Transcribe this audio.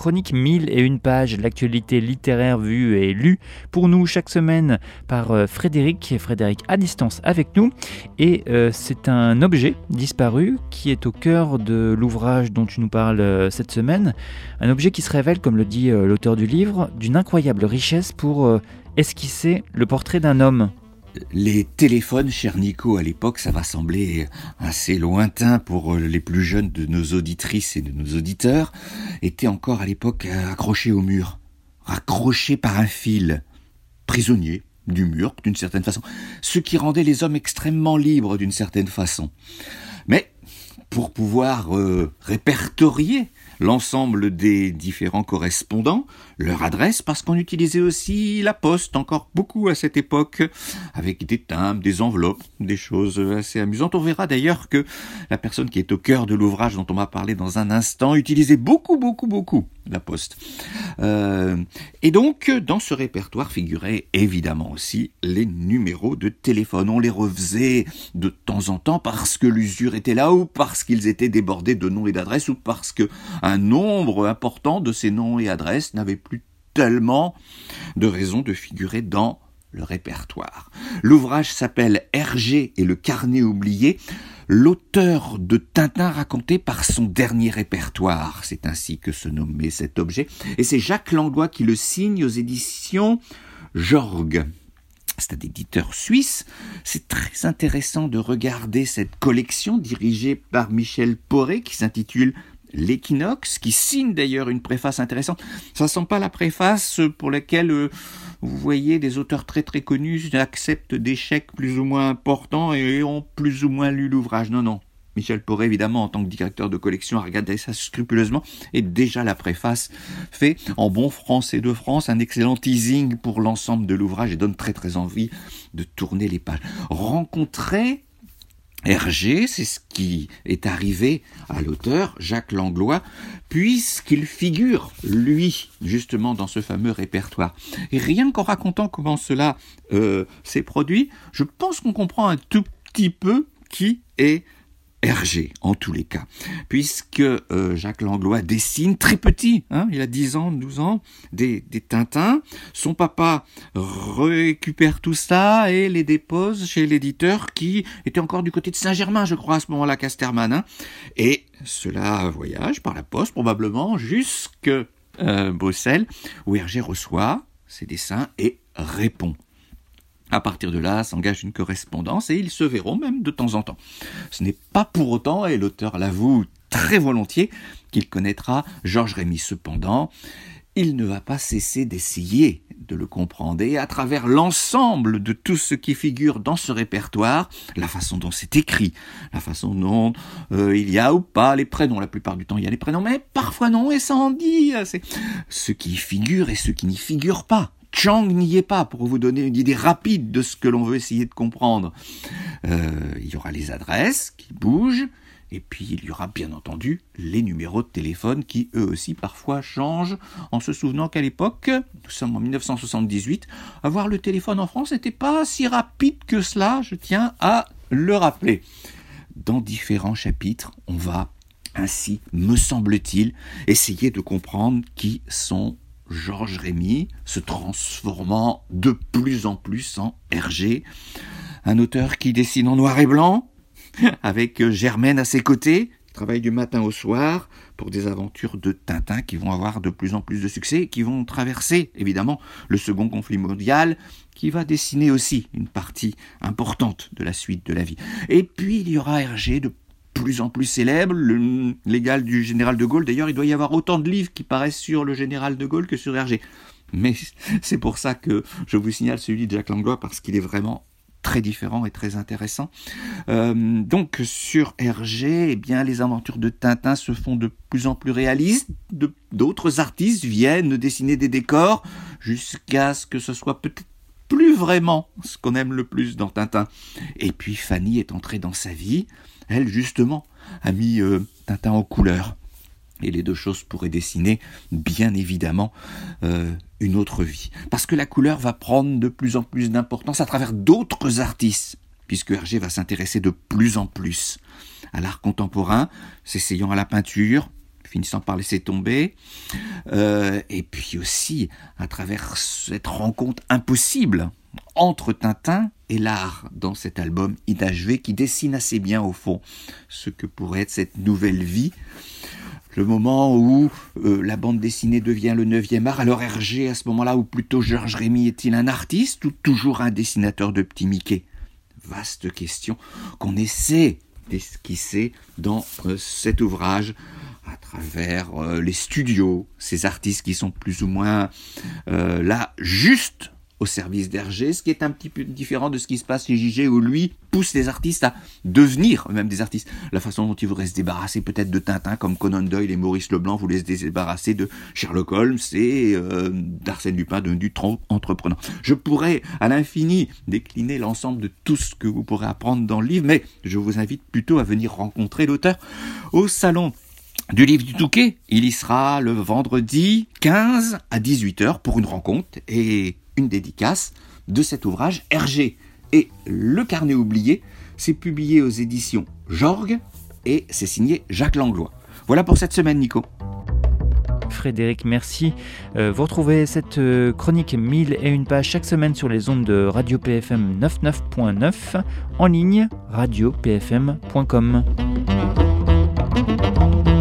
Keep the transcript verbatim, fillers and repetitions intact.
chronique mille et une pages, l'actualité littéraire vue et lue pour nous chaque semaine par euh, Frédéric, Frédéric à distance avec nous. Et euh, c'est un objet disparu qui est au cœur de l'ouvrage dont tu nous parles euh, cette semaine. Un objet qui se révèle, comme le dit euh, l'auteur du livre, d'une incroyable richesse pour euh, esquisser le portrait d'un homme. Les téléphones, cher Nico, à l'époque, ça va sembler assez lointain pour les plus jeunes de nos auditrices et de nos auditeurs, étaient encore à l'époque accrochés au mur, raccrochés par un fil, prisonniers du mur d'une certaine façon, ce qui rendait les hommes extrêmement libres d'une certaine façon. Mais pour pouvoir euh, répertorier l'ensemble des différents correspondants, leur adresse, parce qu'on utilisait aussi la poste, encore beaucoup à cette époque, avec des timbres, des enveloppes, des choses assez amusantes. On verra d'ailleurs que la personne qui est au cœur de l'ouvrage dont on va parler dans un instant utilisait beaucoup, beaucoup, beaucoup la poste. Euh, et donc, dans ce répertoire figuraient évidemment aussi les numéros de téléphone. On les refaisait de temps en temps parce que l'usure était là, ou parce qu'ils étaient débordés de noms et d'adresses, ou parce que un nombre important de ces noms et adresses n'avait plus tellement de raisons de figurer dans le répertoire. L'ouvrage s'appelle Hergé et le carnet oublié, l'auteur de Tintin raconté par son dernier répertoire. C'est ainsi que se nommait cet objet. Et c'est Jacques Langlois qui le signe aux éditions Jorg. C'est un éditeur suisse. C'est très intéressant de regarder cette collection dirigée par Michel Poré qui s'intitule L'équinoxe, qui signe d'ailleurs une préface intéressante. Ça ne sent pas la préface pour laquelle euh, vous voyez des auteurs très très connus acceptent des chèques plus ou moins importants et ont plus ou moins lu l'ouvrage. Non, non. Michel Poré, évidemment, en tant que directeur de collection, a regardé ça scrupuleusement et déjà la préface fait, en bon français de France, un excellent teasing pour l'ensemble de l'ouvrage et donne très très envie de tourner les pages. Rencontrer Hergé, c'est ce qui est arrivé à l'auteur, Jacques Langlois, puisqu'il figure, lui, justement, dans ce fameux répertoire. Et rien qu'en racontant comment cela euh, s'est produit, je pense qu'on comprend un tout petit peu qui est Hergé, en tous les cas, puisque euh, Jacques Langlois dessine très petit, hein, il a dix ans, douze ans, des, des Tintins. Son papa récupère tout ça et les dépose chez l'éditeur qui était encore du côté de Saint-Germain, je crois, à ce moment-là, Casterman. Hein, et cela voyage par la poste, probablement, jusque euh, Bruxelles, où Hergé reçoit ses dessins et répond. À partir de là, s'engage une correspondance et ils se verront même de temps en temps. Ce n'est pas pour autant, et l'auteur l'avoue très volontiers, qu'il connaîtra Georges Rémy. Cependant, il ne va pas cesser d'essayer de le comprendre. Et à travers l'ensemble de tout ce qui figure dans ce répertoire, la façon dont c'est écrit, la façon dont euh, il y a ou pas les prénoms, la plupart du temps il y a les prénoms, mais parfois non, et ça en dit, c'est ce qui figure et ce qui n'y figure pas. Chang n'y est pas, pour vous donner une idée rapide de ce que l'on veut essayer de comprendre. Euh, il y aura les adresses qui bougent, et puis il y aura bien entendu les numéros de téléphone qui eux aussi parfois changent, en se souvenant qu'à l'époque, nous sommes en dix-neuf cent soixante-dix-huit, avoir le téléphone en France n'était pas si rapide que cela, je tiens à le rappeler. Dans différents chapitres, on va ainsi, me semble-t-il, essayer de comprendre qui sont Georges Rémy, se transformant de plus en plus en Hergé, un auteur qui dessine en noir et blanc, avec Germaine à ses côtés, qui travaille du matin au soir pour des aventures de Tintin qui vont avoir de plus en plus de succès et qui vont traverser, évidemment, le second conflit mondial, qui va dessiner aussi une partie importante de la suite de la vie. Et puis, il y aura Hergé de plus en plus célèbre, le, l'égal du général de Gaulle. D'ailleurs, il doit y avoir autant de livres qui paraissent sur le général de Gaulle que sur Hergé. Mais c'est pour ça que je vous signale celui de Jacques Langlois, parce qu'il est vraiment très différent et très intéressant. Euh, donc, sur Hergé, eh bien, les aventures de Tintin se font de plus en plus réalistes. De, d'autres artistes viennent dessiner des décors jusqu'à ce que ce soit peut-être plus vraiment ce qu'on aime le plus dans Tintin. Et puis, Fanny est entrée dans sa vie. Elle, justement, a mis euh, Tintin en couleur. Et les deux choses pourraient dessiner, bien évidemment, euh, une autre vie. Parce que la couleur va prendre de plus en plus d'importance à travers d'autres artistes, puisque Hergé va s'intéresser de plus en plus à l'art contemporain, s'essayant à la peinture, finissant par laisser tomber. Euh, et puis aussi, à travers cette rencontre impossible entre Tintin et l'art dans cet album inachevé qui dessine assez bien au fond ce que pourrait être cette nouvelle vie. Le moment où euh, la bande dessinée devient le neuvième art, alors Hergé à ce moment-là, ou plutôt Georges Rémy, est-il un artiste ou toujours un dessinateur de petits Mickey ? Vaste question qu'on essaie d'esquisser dans euh, cet ouvrage à travers euh, les studios, ces artistes qui sont plus ou moins euh, là juste au service d'Hergé, ce qui est un petit peu différent de ce qui se passe chez J G, où lui pousse les artistes à devenir eux-mêmes des artistes. La façon dont il voudrait se débarrasser peut-être de Tintin, comme Conan Doyle et Maurice Leblanc voulaient se débarrasser de Sherlock Holmes et euh, d'Arsène Lupin, devenu trop entreprenant. Je pourrais à l'infini décliner l'ensemble de tout ce que vous pourrez apprendre dans le livre, mais je vous invite plutôt à venir rencontrer l'auteur au salon du livre du Touquet. Il y sera le vendredi quinze à dix-huit heures pour une rencontre et une dédicace de cet ouvrage Hergé et le carnet oublié. C'est publié aux éditions Jorgue et c'est signé Jacques Langlois. Voilà pour cette semaine, Nico. Frédéric, merci. Euh, vous retrouvez cette euh, chronique mille et une pages chaque semaine sur les ondes de Radio P F M quatre-vingt-neuf point neuf, en ligne radio p f m point com.